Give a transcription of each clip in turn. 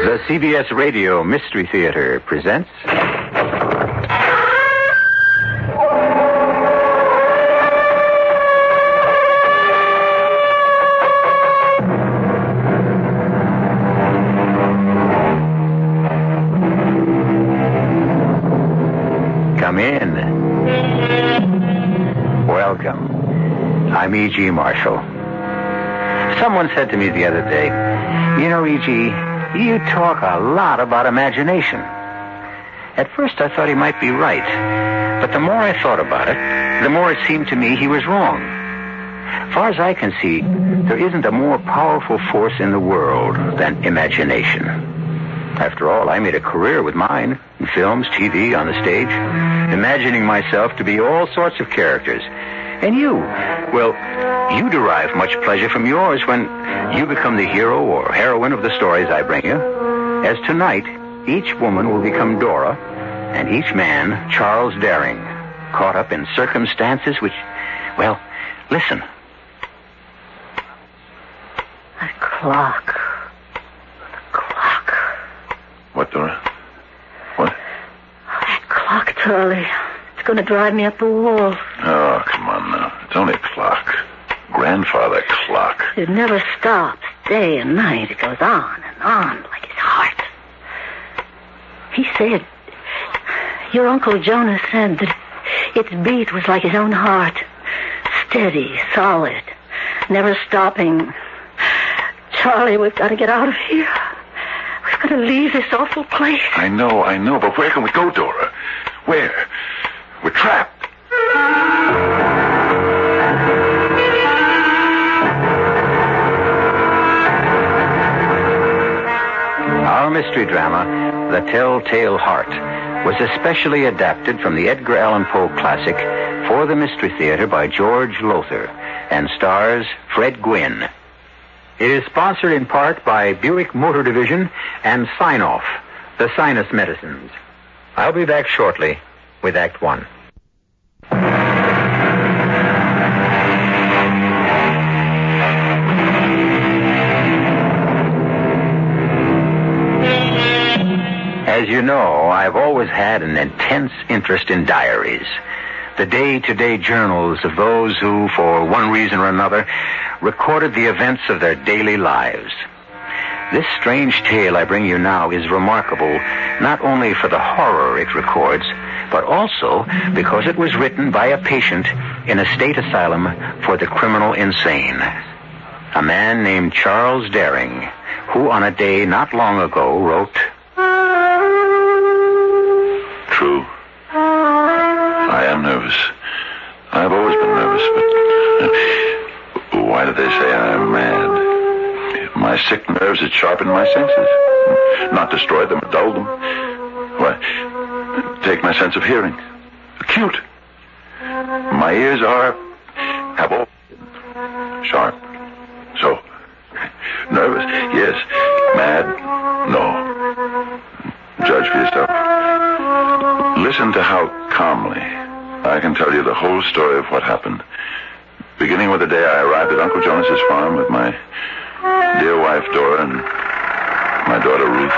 The CBS Radio Mystery Theater presents... Come in. Welcome. I'm E.G. Marshall. Someone said to me the other day, "You know, E.G., you talk a lot about imagination." At first I thought he might be right, but the more I thought about it, the more it seemed to me he was wrong. As far as I can see, there isn't a more powerful force in the world than imagination. After all, I made a career with mine, in films, TV, on the stage, imagining myself to be all sorts of characters. And you, well, you derive much pleasure from yours when you become the hero or heroine of the stories I bring you. As tonight, each woman will become Dora, and each man Charles Daring, caught up in circumstances which, well, listen. That clock. What, Dora? What? Oh, that clock, Charlie. It's going to drive me up the wall. Oh, come on now. It's only a clock. Grandfather clock. It never stops, day and night. It goes on and on like his heart. He said, your Uncle Jonas said that its beat was like his own heart. Steady, solid, never stopping. Charlie, we've got to get out of here. We've got to leave this awful place. I know, but where can we go, Dora? Where? We're trapped. Our mystery drama, The Telltale Heart, was especially adapted from the Edgar Allan Poe classic for the Mystery Theater by George Lothar and stars Fred Gwynne. It is sponsored in part by Buick Motor Division and Sign-Off, the sinus medicines. I'll be back shortly with Act One. As you know, I've always had an intense interest in diaries. The day-to-day journals of those who, for one reason or another, recorded the events of their daily lives. This strange tale I bring you now is remarkable not only for the horror it records, but also because it was written by a patient in a state asylum for the criminal insane. A man named Charles Daring, who on a day not long ago wrote... True. I am nervous. I've always been nervous, but why do they say I'm mad? My sick nerves had sharpened my senses. Not destroyed them or dulled them. Why, take my sense of hearing. Acute. My ears have always been sharp. So, nervous, yes. Mad, no. Judge for yourself. Listen to how calmly I can tell you the whole story of what happened. Beginning with the day I arrived at Uncle Jonas's farm with my dear wife, Dora, and my daughter, Ruth.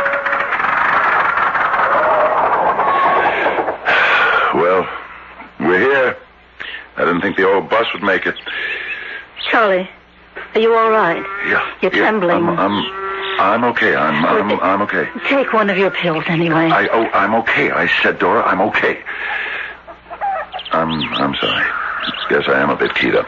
Well, we're here. I didn't think the old bus would make it. Charlie, are you all right? Yeah. You're trembling. I'm okay. I'm okay. Take one of your pills anyway. I'm okay. I said, Dora, I'm okay. I'm sorry. Guess I am a bit keyed up.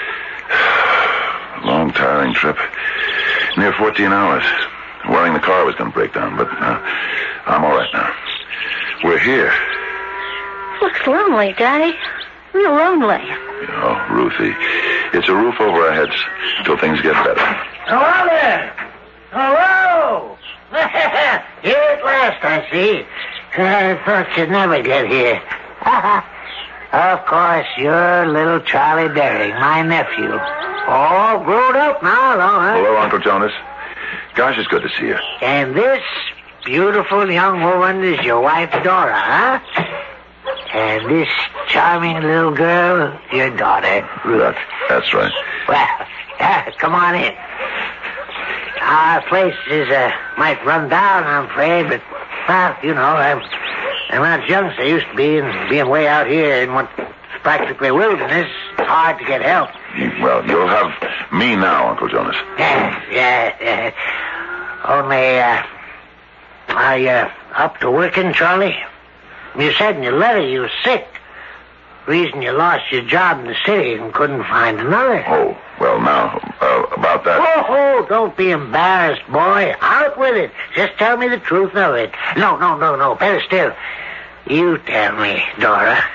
Long, tiring trip. Near 14 hours. Worrying the car was going to break down, but I'm all right now. We're here. Looks lonely, Daddy. Real lonely. Oh, Ruthie. It's a roof over our heads till things get better. Hello there. Hello! Here at last, I see. I thought you'd never get here. Of course, you're little Charlie Daring, my nephew. All grown up now, though, huh? Hello, Uncle Jonas. Gosh, it's good to see you. And this beautiful young woman is your wife, Dora, huh? And this charming little girl, your daughter, Ruth. That's right. Well, come on in. our place is might run down, I'm afraid, but, well, you know, I'm not as young as I used to be, and being way out here in what's practically wilderness, it's hard to get help. Well, you'll have me now, Uncle Jonas. Yeah. Only, are you up to working, Charlie? You said in your letter you were sick. Reason you lost your job in the city and couldn't find another. Oh, well, now, about that... Oh, don't be embarrassed, boy. Out with it. Just tell me the truth of it. No. Better still. You tell me, Dora.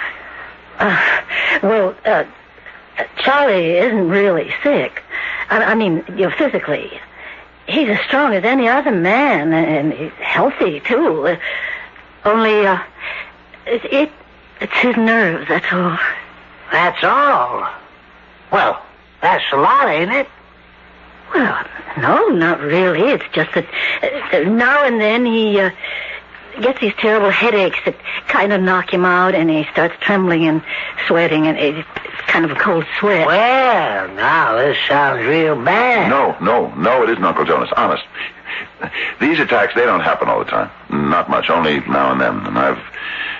Charlie isn't really sick. I mean, physically. He's as strong as any other man, and he's healthy, too. Only, it's his nerves, that's all. That's all? Well, that's a lot, ain't it? Well, no, not really. It's just that now and then he gets these terrible headaches that kind of knock him out, and he starts trembling and sweating, and it's kind of a cold sweat. Well, now, this sounds real bad. No, it isn't, Uncle Jonas. Honest. These attacks, they don't happen all the time. Not much, only now and then. And I've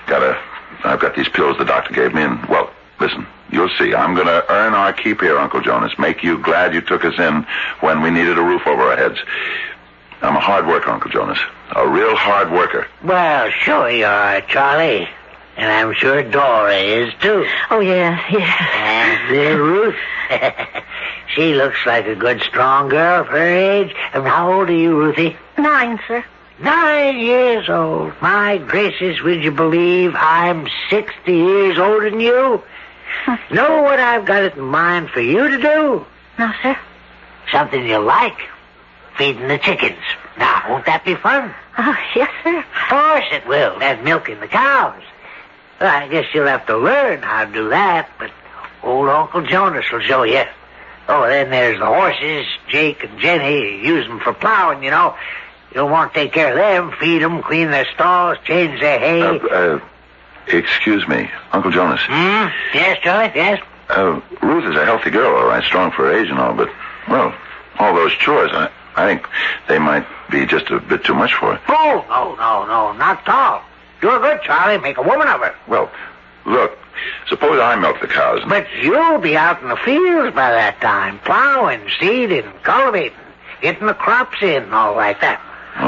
got these pills the doctor gave me, and, well, listen, you'll see. I'm going to earn our keep here, Uncle Jonas. Make you glad you took us in when we needed a roof over our heads. I'm a hard worker, Uncle Jonas. A real hard worker. Well, sure you are, Charlie. And I'm sure Dora is, too. Oh, yes. And Ruth. She looks like a good, strong girl for her age. And how old are you, Ruthie? 9, sir. 9 years old. My gracious, would you believe I'm 60 years older than you? Know what I've got it in mind for you to do? No, sir. Something you like. Feeding the chickens. Now, won't that be fun? Oh, yes, sir. Of course it will. That's milking the cows. Well, I guess you'll have to learn how to do that, but old Uncle Jonas will show you. Oh, then there's the horses. Jake and Jenny use them for plowing, you know. You'll want to take care of them, feed them, clean their stalls, change their hay. Excuse me, Uncle Jonas. Yes, Charlie, yes? Ruth is a healthy girl, all right, strong for her age and all, but, well, all those chores, I think they might be just a bit too much for her. Oh, no, not at all. Do her good, Charlie. Make a woman of her. Well, look, suppose I milk the cows. But you'll be out in the fields by that time, plowing, seeding, cultivating, getting the crops in and all like that.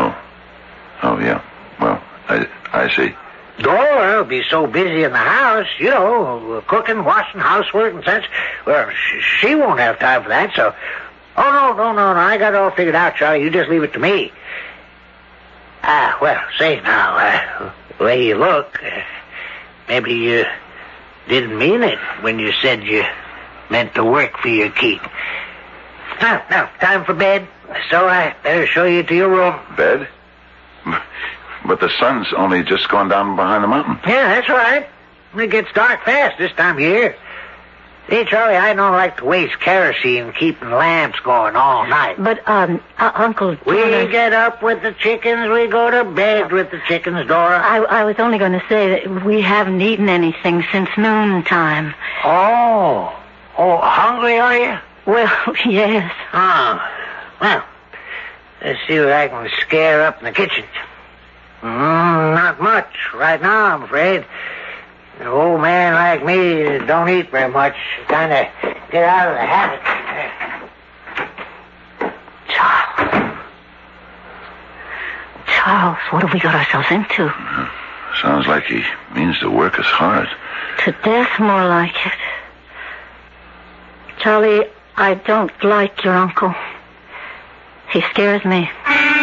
Oh, yeah. Well, I see. Dora will be so busy in the house, you know, cooking, washing, housework and such. Well, she won't have time for that, so... Oh, no. I got it all figured out, Charlie. You just leave it to me. Well, say now, the way you look, maybe you didn't mean it when you said you meant to work for your keep. Now, time for bed, so I better show you to your room. Bed? But the sun's only just gone down behind the mountain. Yeah, that's right. It gets dark fast this time of year. See, Charlie, I don't like to waste kerosene keeping lamps going all night. But, Uncle Jonas... We get up with the chickens, we go to bed with the chickens, Dora. I was only going to say that we haven't eaten anything since noontime. Oh, hungry are you? Well, yes. Well, let's see what I can scare up in the kitchen. Not much right now, I'm afraid. An old man like me don't eat very much. Kind of get out of the habit. Charles, what have we got ourselves into? Sounds like he means to work us hard. To death, more like it. Charlie, I don't like your uncle. He scares me.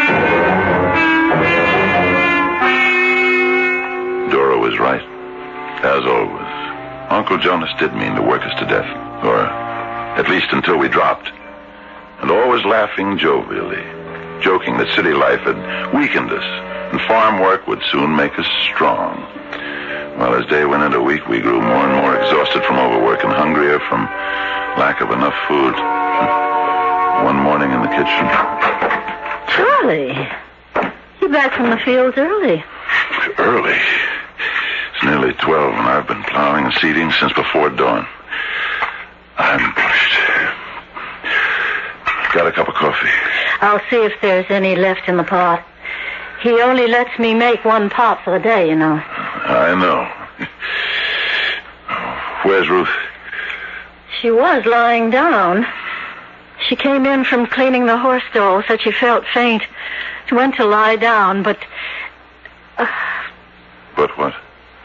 Dora was right. As always, Uncle Jonas did mean to work us to death, or at least until we dropped. And always laughing jovially, joking that city life had weakened us, and farm work would soon make us strong. Well, as day went into week, we grew more and more exhausted from overwork and hungrier from lack of enough food. One morning in the kitchen... Charlie, you're back from the fields early. Early? It's nearly 12, and I've been plowing and seeding since before dawn. I'm pushed. Got a cup of coffee. I'll see if there's any left in the pot. He only lets me make one pot for the day, you know. I know. Where's Ruth? She was lying down. She came in from cleaning the horse stall, said she felt faint. She went to lie down, but... But what?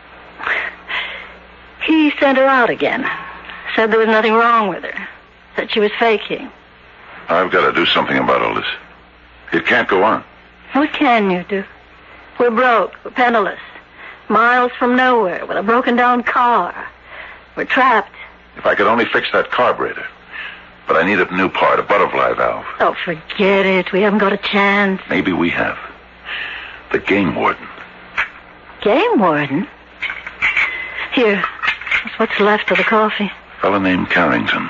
He sent her out again. Said there was nothing wrong with her. Said she was faking. I've got to do something about all this. It can't go on. What can you do? We're broke. We're penniless. Miles from nowhere with a broken-down car. We're trapped. If I could only fix that carburetor. But I need a new part, a butterfly valve. Oh, forget it. We haven't got a chance. Maybe we have. The game warden. Game warden? Here. That's what's left of the coffee. A fellow named Harrington.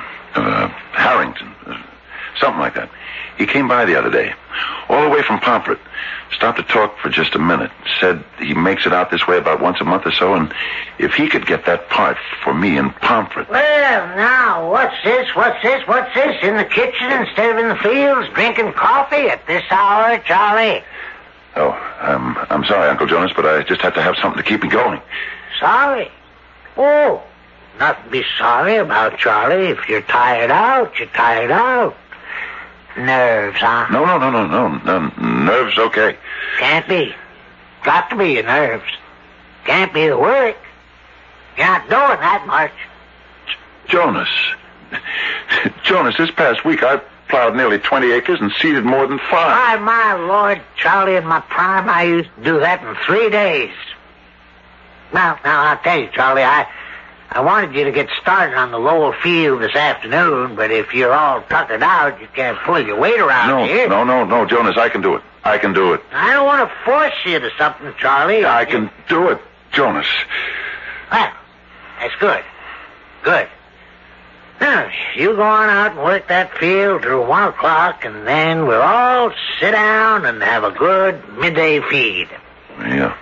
Something like that. He came by the other day. All the way from Pomfret. Stopped to talk for just a minute. Said he makes it out this way about once a month or so, and if he could get that part for me in Pomfret. Well, now, what's this? In the kitchen instead of in the fields, drinking coffee at this hour, Charlie? Oh, I'm sorry, Uncle Jonas, but I just have to have something to keep me going. Sorry? Oh, nothing to be sorry about, Charlie. If you're tired out, you're tired out. Nerves, huh? No. Nerves, okay. Can't be. Got to be your nerves. Can't be the work. You're not doing that much. Jonas, this past week I plowed nearly 20 acres and seeded more than 5. My Lord, Charlie, in my prime, I used to do that in 3 days. Now, I'll tell you, Charlie, I wanted you to get started on the Lowell field this afternoon, but if you're all tuckered out, you can't pull your weight around here. No, Jonas, I can do it. I don't want to force you to something, Charlie. I can do it, Jonas. Well, that's good. Good. Now, you go on out and work that field till 1 o'clock, and then we'll all sit down and have a good midday feed. Yeah,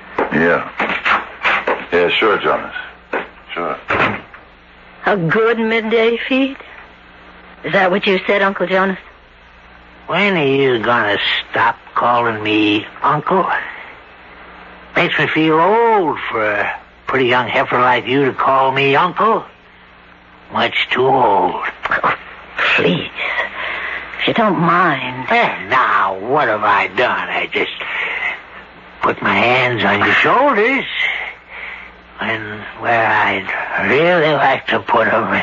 sure, Jonas. Sure. A good midday feed? Is that what you said, Uncle Jonas? When are you gonna stop calling me Uncle? Makes me feel old for a pretty young heifer like you to call me Uncle. Much too old. Oh, please. If you don't mind. Now, what have I done? I just put my hands on your shoulders. And where I'd really like to put them.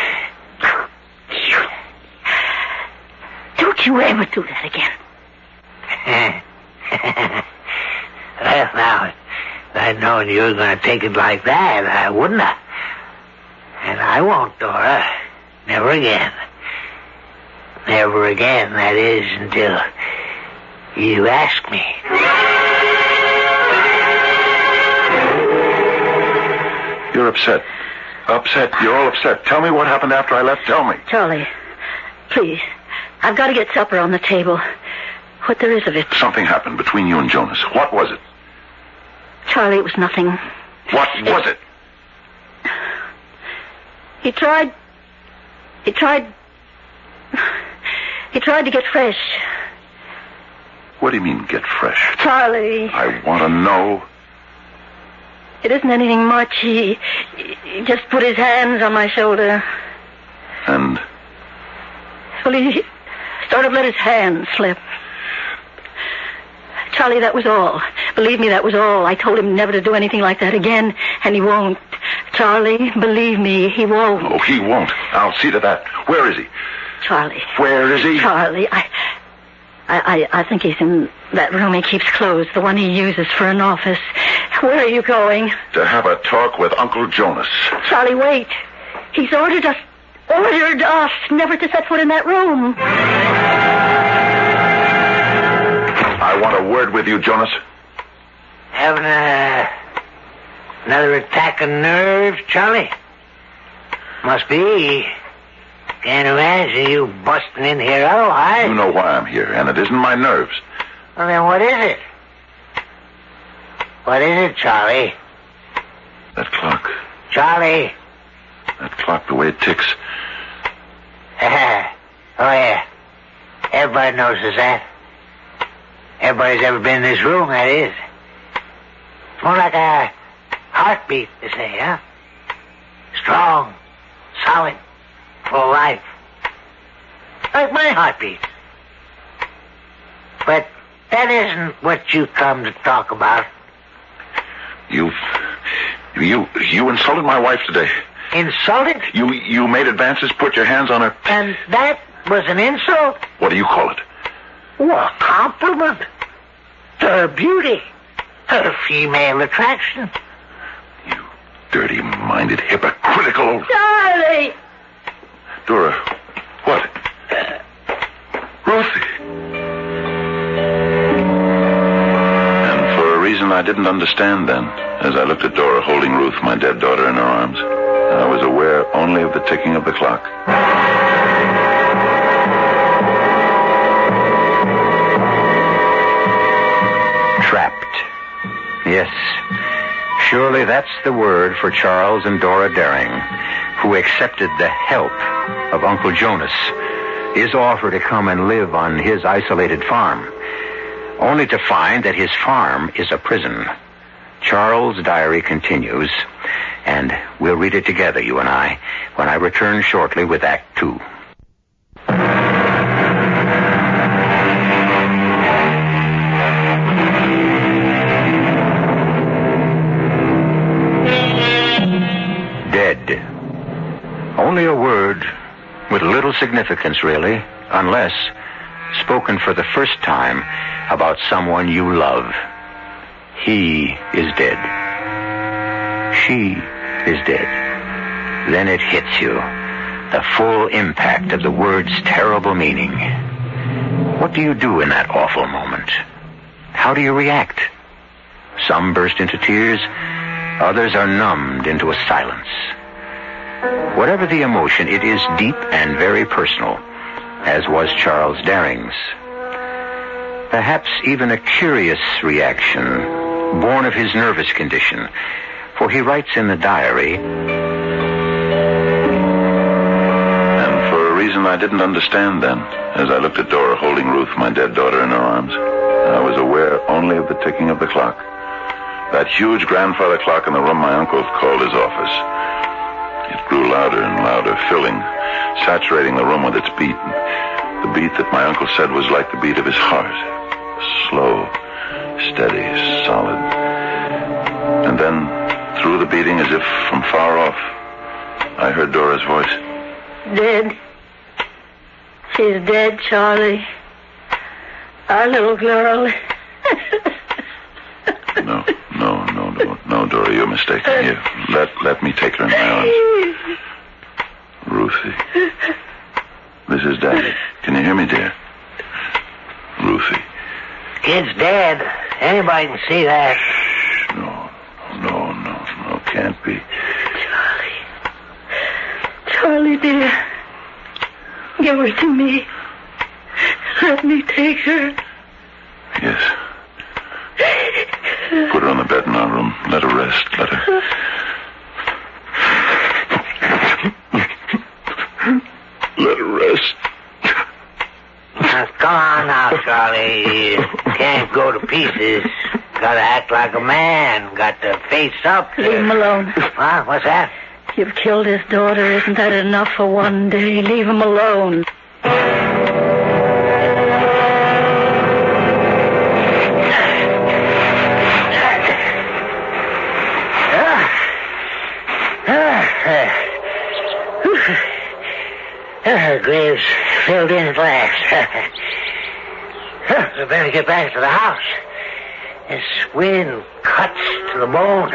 Don't you ever do that again. Well, now, if I'd known you were going to take it like that, I wouldn't have. And I won't, Dora. Never again. Never again, that is, until you ask me. You're upset. You're all upset. Tell me what happened after I left. Tell me. Charlie, please. I've got to get supper on the table. What there is of it. Something happened between you and Jonas. What was it? Charlie, it was nothing. What was it? He tried to get fresh. What do you mean, get fresh? Charlie. I want to know. It isn't anything much. He just put his hands on my shoulder. And? Well, he sort of let his hands slip. Charlie, that was all. Believe me, that was all. I told him never to do anything like that again, and he won't. Charlie, believe me, he won't. Oh, he won't. I'll see to that. Where is he? Charlie. Where is he? Charlie, I think he's in that room he keeps closed, the one he uses for an office. Where are you going? To have a talk with Uncle Jonas. Charlie, wait. He's ordered us never to set foot in that room. I want a word with you, Jonas. Having another attack of nerves, Charlie? Must be. Can't imagine you busting in here otherwise. You know why I'm here, and it isn't my nerves. Well, then what is it? What is it, Charlie? That clock. Charlie. That clock, the way it ticks. Oh, yeah. Everybody notices that. Everybody's ever been in this room, that is. It's more like a heartbeat, they say, huh? Strong, solid, full of life. Like my heartbeat. But that isn't what you come to talk about. You insulted my wife today. Insulted? You made advances, put your hands on her. And that was an insult? What do you call it? Well, a compliment to her beauty, her female attraction. You dirty-minded, hypocritical old... Charlie! Dora, what? Ruthie. And for a reason I didn't understand then, as I looked at Dora holding Ruth, my dead daughter, in her arms, I was aware only of the ticking of the clock. Trapped. Yes. Surely that's the word for Charles and Dora Daring, who accepted the help of Uncle Jonas, his offer to come and live on his isolated farm, only to find that his farm is a prison. Charles' diary continues, and we'll read it together, you and I, when I return shortly with Act 2. Dead. Only a word with little significance, really, unless spoken for the first time about someone you love. He is dead. She is dead. Then it hits you, the full impact of the word's terrible meaning. What do you do in that awful moment? How do you react? Some burst into tears, others are numbed into a silence. Whatever the emotion, it is deep and very personal, as was Charles Daring's. Perhaps even a curious reaction, born of his nervous condition, for he writes in the diary, and for a reason I didn't understand then, as I looked at Dora holding Ruth, my dead daughter, in her arms, I was aware only of the ticking of the clock. That huge grandfather clock in the room my uncle called his office. It grew louder and louder, filling, saturating the room with its beat. The beat that my uncle said was like the beat of his heart. Slow, steady, solid. And then, through the beating, as if from far off, I heard Dora's voice. Dead. She's dead, Charlie. Our little girl. No, Dora, you're mistaken. Here, let me take her in my arms. Ruthie. This is Daddy. Can you hear me, dear? Ruthie. Kid's dead. Anybody can see that. Shh, no, can't be. Charlie, dear. Give her to me. Let me take her. Yes. Put her on the bed in our room. Let her rest. Let her rest. Now, come on now, Charlie. You can't go to pieces. Gotta act like a man. Got to face up. Leave him alone. Huh? What's that? You've killed his daughter. Isn't that enough for one day? Leave him alone. The grave's filled in at last. We better get back to the house. This wind cuts to the bone.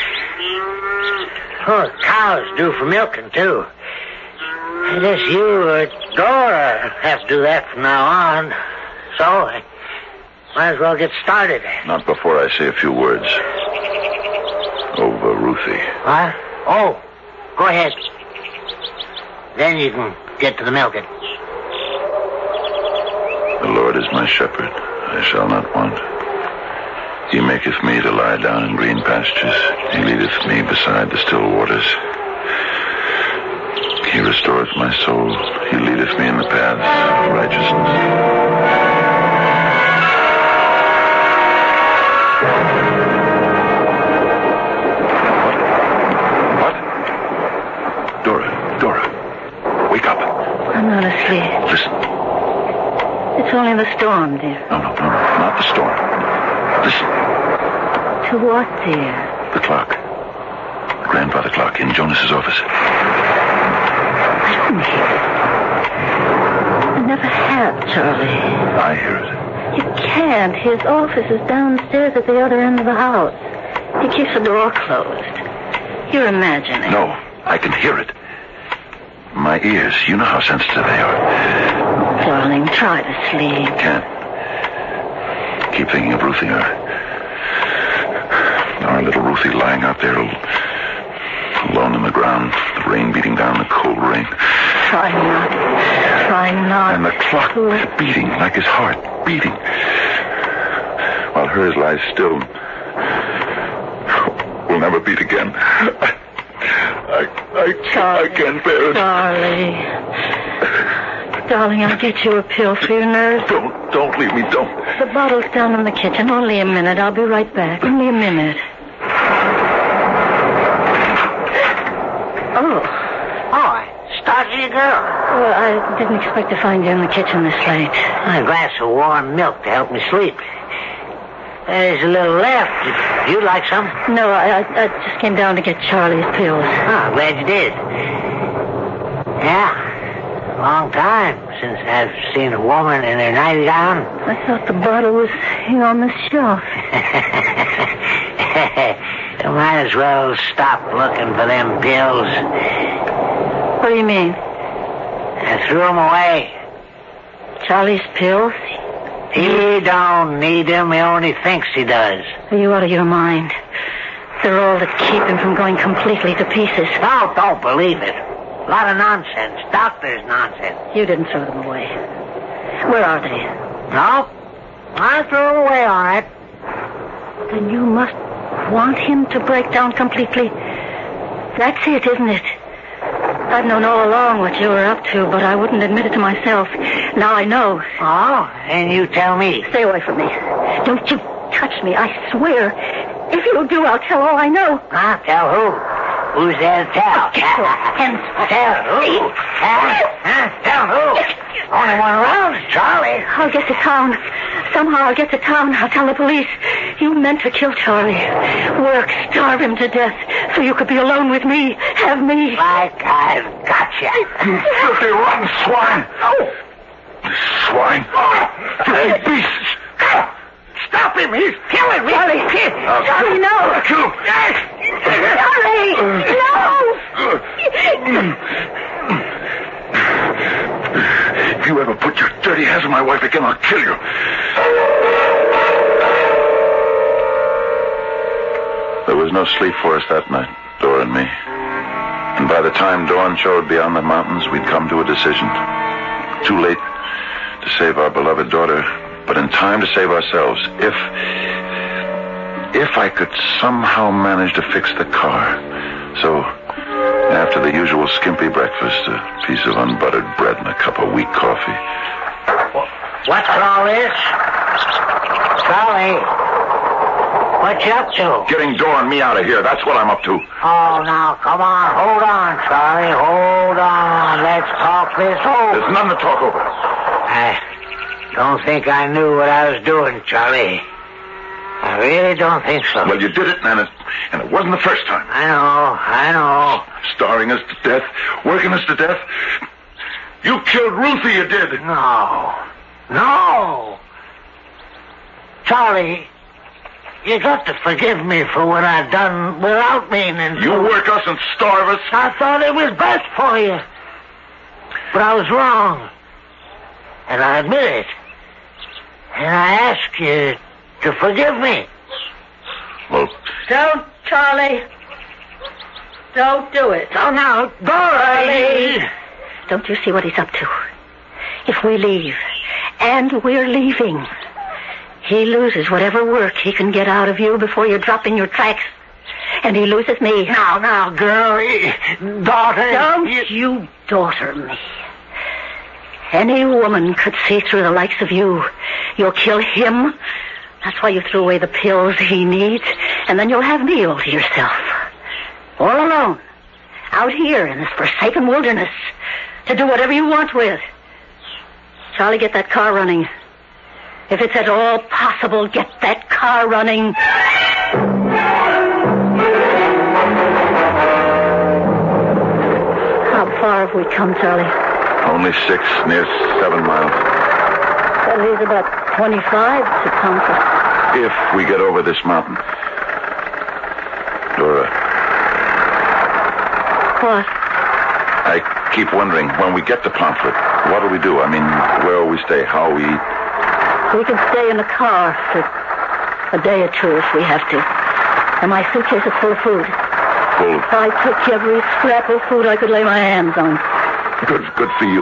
Oh, the cow's due for milking, too. I guess you or Dora have to do that from now on. So, I might as well get started. Not before I say a few words. Over Ruthie. What? Oh, go ahead. Then you can get to the milking. The Lord is my shepherd. I shall not want. He maketh me to lie down in green pastures. He leadeth me beside the still waters. He He restoreth my soul. He leadeth me in the paths of righteousness. What? Dora. Wake up. I'm not asleep. Listen. It's only the storm, dear. No, not the storm. Listen. To what, dear? The clock. The grandfather clock in Jonas's office. I don't hear it. I never have, Charlie. I hear it. You can't. His office is downstairs at the other end of the house. He keeps the door closed. You're imagining. No, I can hear it. My ears, you know how sensitive they are. Darling, try to sleep. Can't. Keep thinking of Ruthie. Our little Ruthie lying out there alone in the ground, the rain beating down, the cold rain. Try not. And the clock beating like his heart, beating. While hers lies still. Will never beat again. I can't bear it. Darling, I'll get you a pill for your nerves. Don't leave me, don't. The bottle's down in the kitchen. Only a minute. I'll be right back. Only a minute. Oh, started you, girl. Well, I didn't expect to find you in the kitchen this late. A glass of warm milk to help me sleep. There's a little left. If you'd like some? No, I just came down to get Charlie's pills. Oh, glad you did. Yeah, long time since I've seen a woman in her nightgown. I thought the bottle was here on the shelf. You might as well stop looking for them pills. What do you mean? I threw them away. Charlie's pills? He don't need them. He only thinks he does. Are you out of your mind? They're all that keep him from going completely to pieces. No, don't believe it. A lot of nonsense. Doctor's nonsense. You didn't throw them away. Where are they? No, I threw them away, all right. Then you must want him to break down completely. That's it, isn't it? I've known all along what you were up to, but I wouldn't admit it to myself. Now I know. Oh, and you tell me. Stay away from me. Don't you touch me, I swear. If you do, I'll tell all I know. Huh? Tell who? Who's there to tell? And tell who? Huh? Tell who? Only one around, Charlie. I'll get to town. Somehow I'll get to town. I'll tell the police. You meant to kill Charlie. Work, starve him to death, so you could be alone with me. Have me. Like I've got you. You filthy, rotten swine. Oh. Swine. Filthy beasts. Stop him. He's killing me. Charlie. Charlie, no. I'll kill him. Charlie, no. If you ever put your dirty hands on my wife again, I'll kill you. There was no sleep for us that night, Dora and me. And by the time dawn showed beyond the mountains, we'd come to a decision. Too late to save our beloved daughter, but in time to save ourselves. If I could somehow manage to fix the car. So, after the usual skimpy breakfast, a piece of unbuttered bread and a cup of weak coffee. What's all this? Charlie, what you up to? Getting Dora and me out of here, that's what I'm up to. Oh, now, come on. Hold on, Charlie. Hold on. Let's talk this over. There's nothing to talk over. I don't think I knew what I was doing, Charlie. I really don't think so. Well, you did it, and it wasn't the first time. I know. Starving us to death, working us to death. You killed Ruthie, you did. No. Charlie, you got to forgive me for what I've done without meaning to. You work us and starve us. I thought it was best for you. But I was wrong. And I admit it. And I ask you to forgive me. Well, Don't, Charlie. Don't do it. Oh, now, Dora. Don't you see what he's up to? If we leave, and we're leaving, he loses whatever work he can get out of you before you drop in your tracks. And he loses me. Now, girl, daughter. Don't you daughter me. Any woman could see through the likes of you. You'll kill him. That's why you threw away the pills he needs. And then you'll have me all to yourself. All alone. Out here in this forsaken wilderness. To do whatever you want with. Charlie, get that car running. If it's at all possible, get that car running. How far have we come, Charlie? Only 6, near 7 miles. That leaves about 25 to Pomfret. If we get over this mountain. Dora. What? I keep wondering, when we get to Pomfret, what do we do? I mean, where will we stay? How will we eat? We can stay in the car for a day or two if we have to. And my suitcase is full of food. Full? I took every scrap of food I could lay my hands on. Good for you.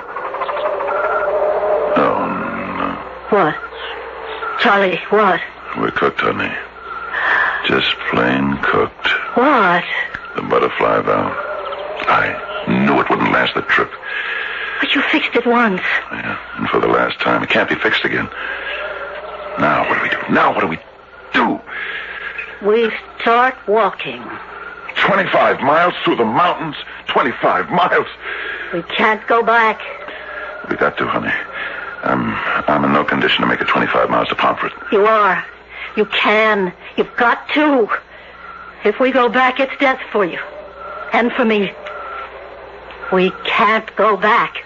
Oh, no. What? Charlie, what? We're cooked, honey. Just plain cooked. What? The butterfly valve. I knew it wouldn't last the trip. But you fixed it once. Yeah, and for the last time. It can't be fixed again. Now, what do we do? Now, what do we do? We start walking. 25 miles through the mountains. 25 miles. We can't go back. We got to, honey. I'm in no condition to make it 25 miles to Pomfret. You are. You can. You've got to. If we go back, it's death for you. And for me. We can't go back.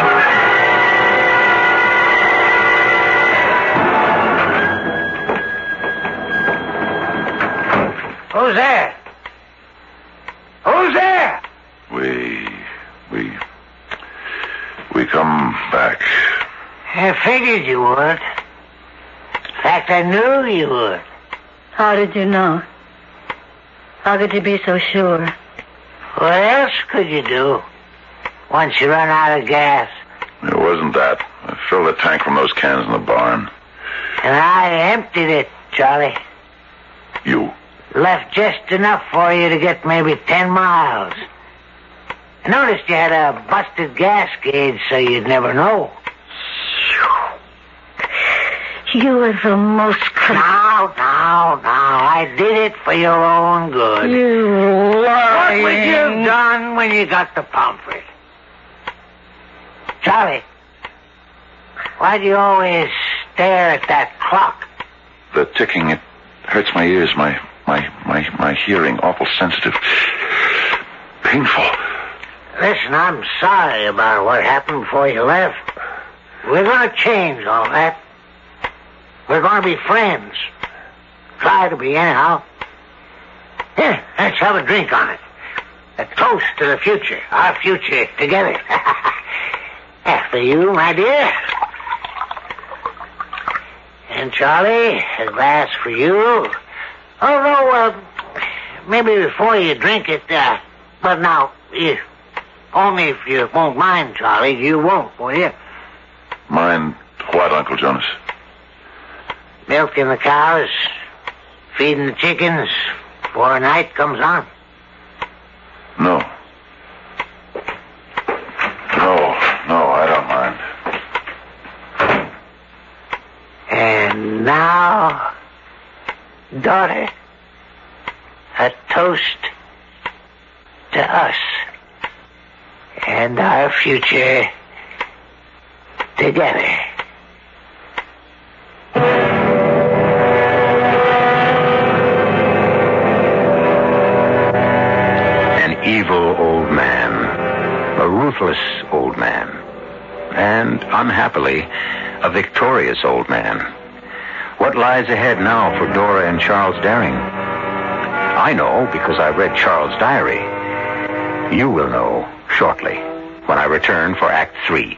Who's there? Who's there? We come back. I figured you would. In fact, I knew you would. How did you know? How could you be so sure? What else could you do once you run out of gas? It wasn't that. I filled the tank from those cans in the barn. And I emptied it, Charlie. You? Left just enough for you to get maybe 10 miles. I noticed you had a busted gas gauge, so you'd never know. You are the most... Now. I did it for your own good. You lying... What would you have done when you got to Pomfret? Charlie, why do you always stare at that clock? The ticking, it hurts my ears, my hearing, awful sensitive. Painful. Listen, I'm sorry about what happened before you left. We're going to change all that. We're going to be friends. Try to be, anyhow. Here, let's have a drink on it. A toast to the future. Our future together. For you, my dear. And Charlie, a glass for you. Although, maybe before you drink it, but now, only if you won't mind, Charlie, you won't, will you? Mind what, Uncle Jonas? Milking the cows, feeding the chickens before night comes on. No, I don't mind. And now, daughter, a toast to us and our future together. An evil old man, a ruthless old man, and unhappily, a victorious old man. What lies ahead now for Dora and Charles Daring? I know because I read Charles' diary. You will know shortly when I return for Act 3.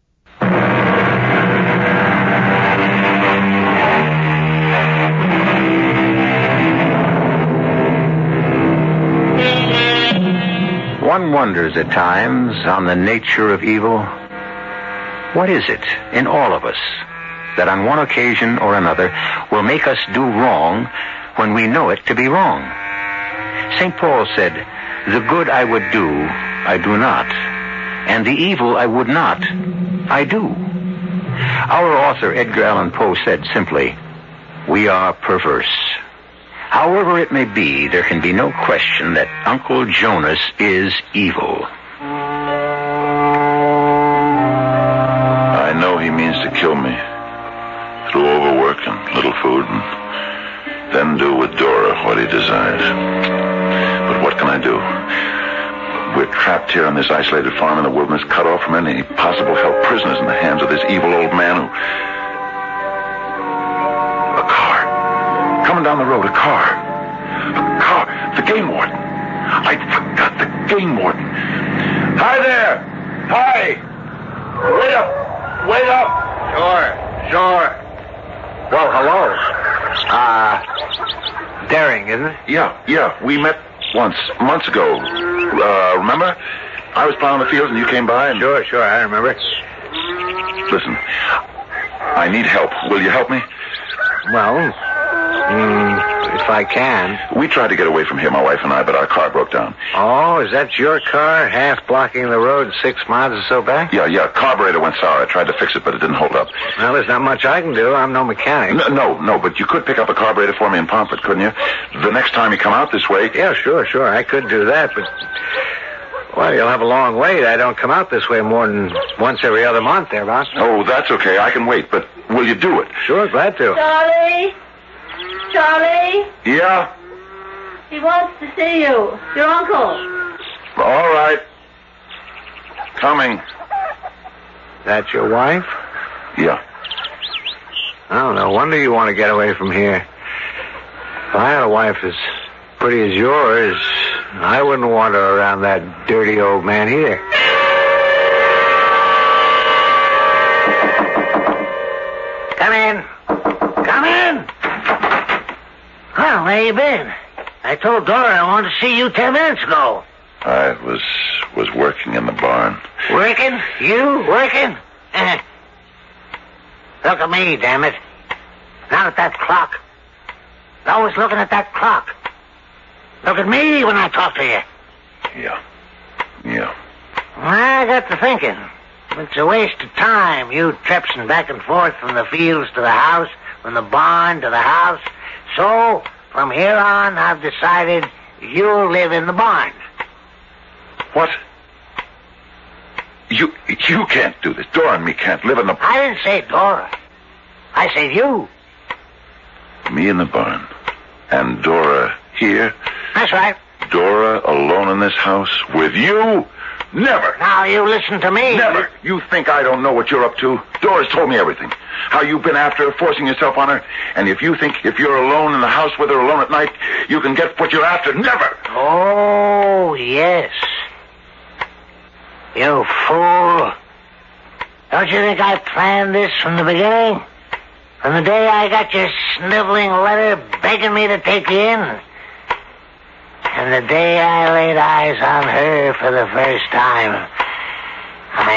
One wonders at times on the nature of evil. What is it in all of us that on one occasion or another will make us do wrong when we know it to be wrong? St. Paul said, "The good I would do, I do not, and the evil I would not, I do. Our author, Edgar Allan Poe, said simply, "We are perverse." However it may be, there can be no question that Uncle Jonas is evil. I know he means to kill me through overwork and little food, and then do with Dora what he desires. But what can I do? We're trapped here on this isolated farm in the wilderness, cut off from any possible help, prisoners in the hands of this evil old man who... A car. Coming down the road, a car. A car. The game warden. I forgot the game warden. Hi there. Hi. Wait up. Wait up. Sure. Well, hello. Daring, isn't it? Yeah. We met once, months ago. Remember? I was plowing the fields and you came by and... Sure, I remember. Listen, I need help. Will you help me? Well, if I can. We tried to get away from here, my wife and I, but our car broke down. Oh, is that your car, half blocking the road 6 miles or so back? Yeah, carburetor went sour. I tried to fix it, but it didn't hold up. Well, there's not much I can do. I'm no mechanic. No, but you could pick up a carburetor for me in Pomfret, couldn't you? The next time you come out this way... Yeah, sure. I could do that, but... Well, you'll have a long wait. I don't come out this way more than once every other month, thereabouts. Oh, that's okay. I can wait, but will you do it? Sure, glad to. Charlie? Yeah? He wants to see you. Your uncle. All right. Coming. That your wife? Yeah. Oh, no wonder you want to get away from here. If I had a wife as pretty as yours, I wouldn't want her around that dirty old man either. Come in. Well, where you been? I told Dora I wanted to see you 10 minutes ago. I was working in the barn. Working? You working? Look at me, damn it. Not at that clock. Always looking at that clock. Look at me when I talk to you. Yeah. I got to thinking. It's a waste of time, you trepsing back and forth from the fields to the house, from the barn to the house. So, from here on, I've decided you'll live in the barn. What? You can't do this. Dora and me can't live in the... I didn't say Dora. I said you. Me in the barn. And Dora here? That's right. Dora alone in this house with you? Never. Now you listen to me. Never. You think I don't know what you're up to? Dora's told me everything. How you've been after her, forcing yourself on her. And if you think if you're alone in the house with her alone at night, you can get what you're after, never. Oh, yes. You fool. Don't you think I planned this from the beginning? From the day I got your sniveling letter begging me to take you in. And the day I laid eyes on her for the first time, I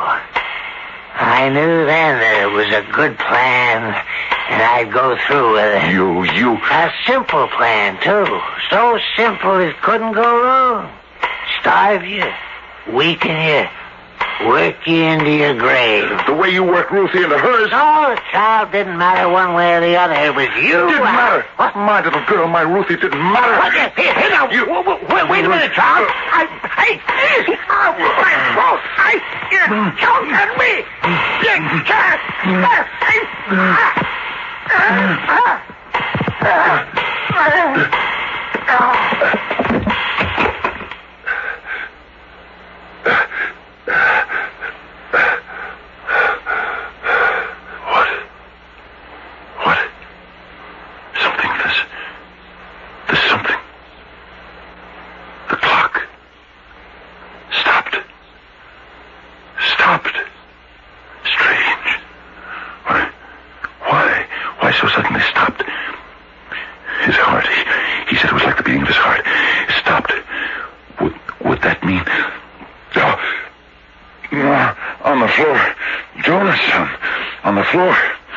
knew then that it was a good plan, and I'd go through with it. You... A simple plan, too. So simple it couldn't go wrong. Starve you, weaken you, work you into your grave. The way you worked Ruthie into hers... No, the child didn't matter one way or the other. It was you. Didn't matter. What? My little girl, my Ruthie, didn't matter. What? Here now. Wait a minute, child. You're choking me. You can't. What? There's something. The clock. Stopped. Strange. Why so suddenly stopped? His heart. He said it was like the beating of his heart. It stopped. Would that mean... on the floor. Jonas, on the floor.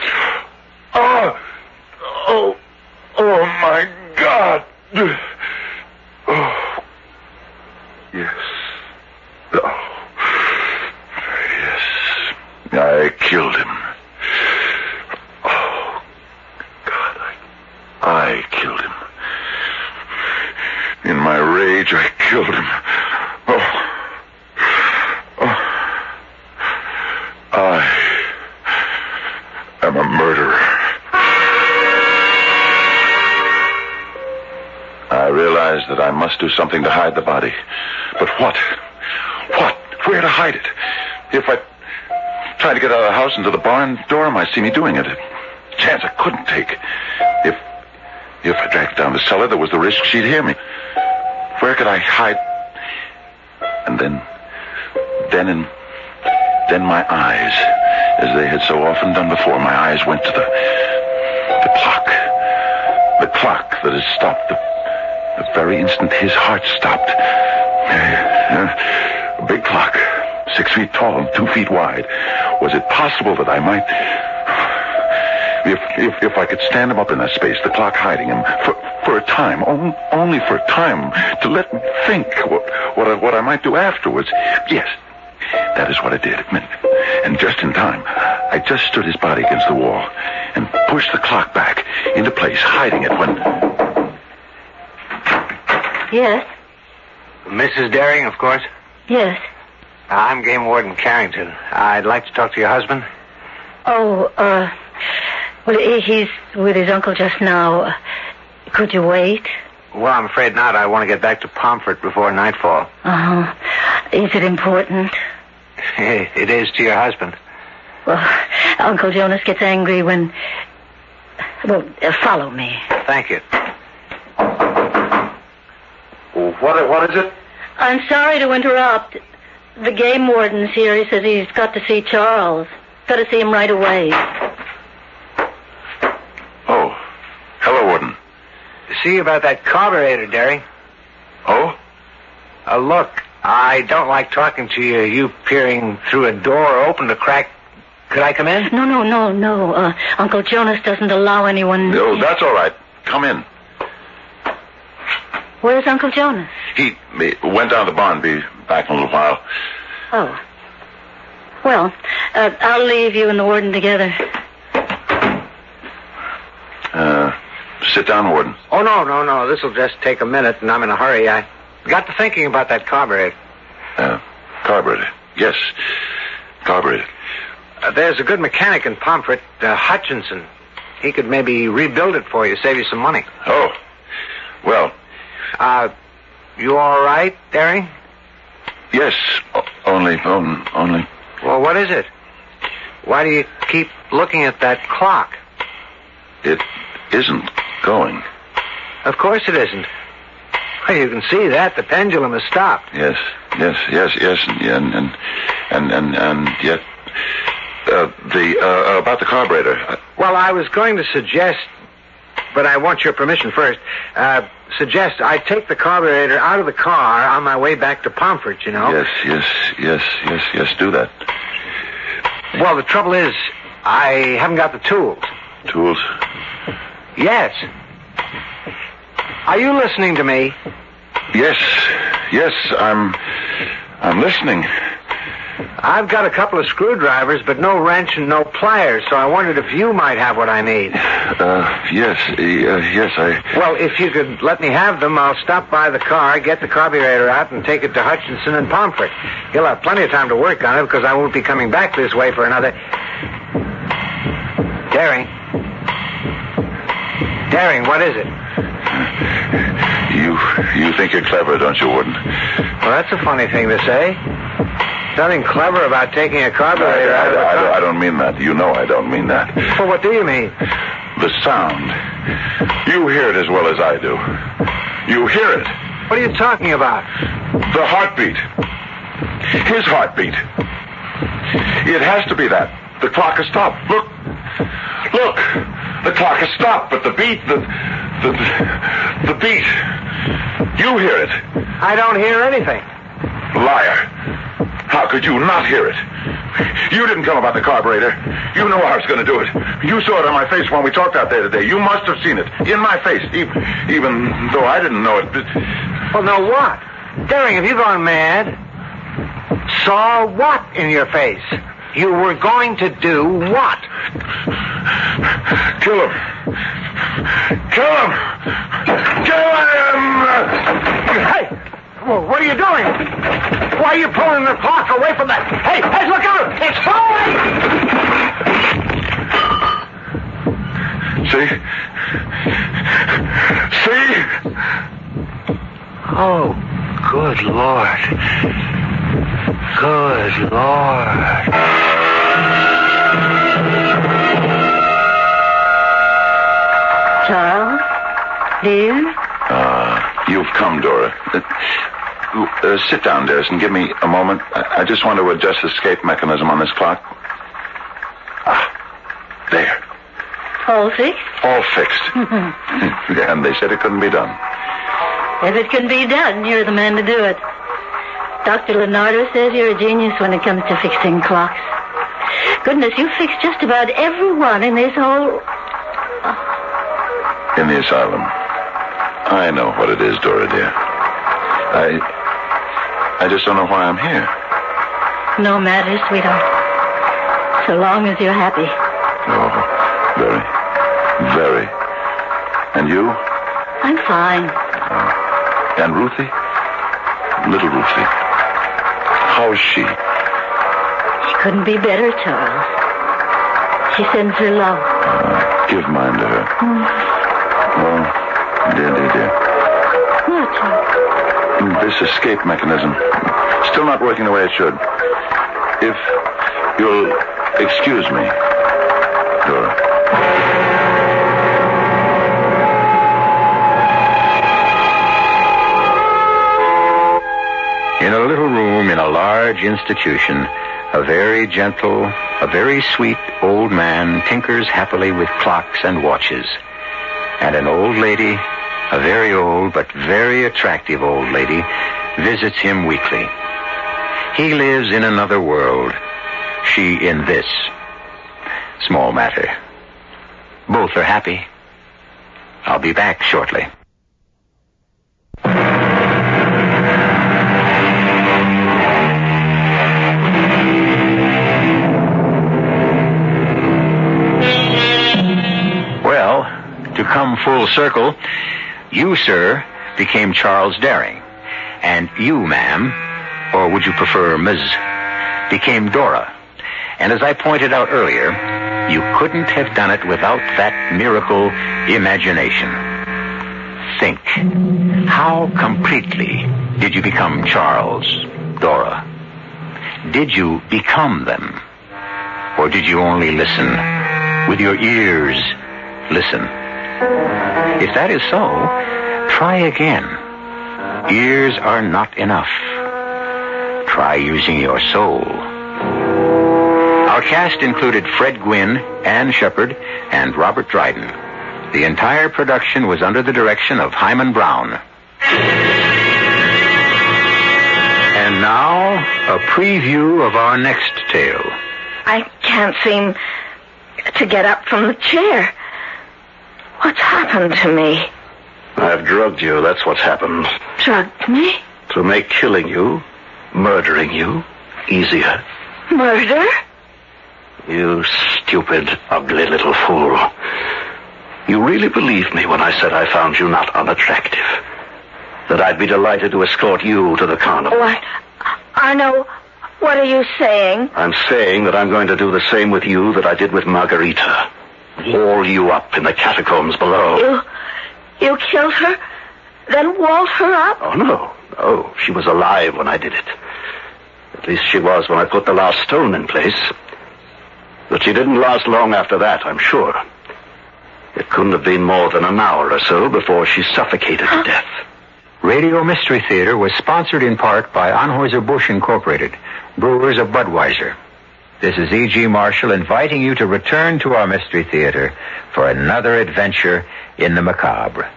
Oh, my God. Oh, yes. Oh. killed him. Oh, God, I killed him. In my rage, I killed him. I am a murderer. I realized that I must do something to hide the body. But what? What? Where to hide it? If I tried to get out of the house into the barn, Dora might see me doing it. A chance I couldn't take. If I dragged it down the cellar, there was the risk she'd hear me. Where could I hide? And then my eyes, as they had so often done before, my eyes went to the clock. The clock that had stopped the very instant his heart stopped. A big clock, 6 feet tall and 2 feet wide. Was it possible that I might... If I could stand him up in that space, the clock hiding him, for a time, only for a time, to let me think what I might do afterwards. Yes, that is what I did. And just in time, I just stood his body against the wall and pushed the clock back into place, hiding it when... Yes? Mrs. Daring, of course? Yes. I'm Game Warden Carrington. I'd like to talk to your husband. Oh, well, he's with his uncle just now. Could you wait? Well, I'm afraid not. I want to get back to Pomfret before nightfall. Uh-huh. Is it important? It is to your husband. Well, Uncle Jonas gets angry when... Well, follow me. Thank you. What is it? I'm sorry to interrupt. The game warden's here. He says he's got to see Charles. Got to see him right away. Oh. Hello, Warden. See about that carburetor, Daring. Oh? Look, I don't like talking to you. You peering through a door open a crack. Could I come in? No. Uncle Jonas doesn't allow anyone... No, that's all right. Come in. Where's Uncle Jonas? He went down to the barn. Be back in a little while. Oh. Well, I'll leave you and the warden together. Sit down, Warden. Oh, no. This'll just take a minute, and I'm in a hurry. I got to thinking about that carburetor. Carburetor. Yes, carburetor. There's a good mechanic in Pomfret, Hutchinson. He could maybe rebuild it for you, save you some money. Oh, well... you all right, Daring? Yes, only... Well, what is it? Why do you keep looking at that clock? It isn't going. Of course it isn't. Well, you can see that. The pendulum has stopped. Yes, and yet... about the carburetor... Well, I was going to suggest... But I want your permission first. Suggest I take the carburetor out of the car on my way back to Pomfret, you know? Yes, do that. Well, the trouble is, I haven't got the tools. Tools? Yes. Are you listening to me? Yes, I'm listening. I've got a couple of screwdrivers, but no wrench and no pliers, so I wondered if you might have what I need. Yes, Well, if you could let me have them, I'll stop by the car, get the carburetor out, and take it to Hutchinson and Pomfret. He'll have plenty of time to work on it, because I won't be coming back this way for another... Daring, what is it? You think you're clever, don't you, Warden? Well, that's a funny thing to say. Nothing clever about taking a carburetor out of the car. I don't mean that. You know I don't mean that. Well, what do you mean? The sound. You hear it as well as I do. You hear it. What are you talking about? The heartbeat. His heartbeat. It has to be that. The clock has stopped. Look. The clock has stopped, but the beat, the beat. You hear it. I don't hear anything. Liar. How could you not hear it? You didn't come about the carburetor. You know I was going to do it. You saw it on my face when we talked out there today. You must have seen it. In my face. Even though I didn't know it. Well, no, what? Daring, have you gone mad? Saw what in your face? You were going to do what? Kill him. Kill him. Kill him. Hey! Well, what are you doing? Why are you pulling the clock away from that? Hey, look out! It's falling! See? Oh, good Lord. Good Lord. Charles, dear? You've come, Dora. Sit down, dearest, and give me a moment. I just want to adjust the escape mechanism on this clock. There. All fixed? All fixed. Yeah, and they said it couldn't be done. If it can be done, you're the man to do it. Dr. Leonardo says you're a genius when it comes to fixing clocks. Goodness, you fixed just about every one in this whole... In the asylum. I know what it is, Dora, dear. I just don't know why I'm here. No matter, sweetheart. So long as you're happy. Oh, very, very. And you? I'm fine. And Ruthie? Little Ruthie. How's she? She couldn't be better, Charles. She sends her love. Give mine to her. Oh, dear. What, Charles? This escape mechanism. Still not working the way it should. If you'll excuse me, Dora. In a little room in a large institution, a very gentle, a very sweet old man tinkers happily with clocks and watches. And an old lady, a very old but very attractive old lady, visits him weekly. He lives in another world, she in this. Small matter. Both are happy. I'll be back shortly. Well, to come full circle, you, sir, became Charles Daring. And you, ma'am, or would you prefer Ms., became Dora. And as I pointed out earlier, you couldn't have done it without that miracle imagination. Think. How completely did you become Charles, Dora? Did you become them? Or did you only listen? With your ears, listen. If that is so, try again. Ears are not enough. Try using your soul. Our cast included Fred Gwynne, Ann Shepard, and Robert Dryden. The entire production was under the direction of Hyman Brown. And now, a preview of our next tale. I can't seem to get up from the chair. What's happened to me? I've drugged you, that's what's happened. Drugged me? To make killing you, murdering you, easier. Murder? You stupid, ugly little fool. You really believed me when I said I found you not unattractive. That I'd be delighted to escort you to the carnival. What? Arno, what are you saying? I'm saying that I'm going to do the same with you that I did with Margarita. Wall you up in the catacombs below. You killed her? Then walled her up? Oh, no. Oh, she was alive when I did it. At least she was when I put the last stone in place. But she didn't last long after that, I'm sure. It couldn't have been more than an hour or so before she suffocated to death. Radio Mystery Theater was sponsored in part by Anheuser-Busch Incorporated, brewers of Budweiser. This is E.G. Marshall inviting you to return to our Mystery Theater for another adventure in the macabre.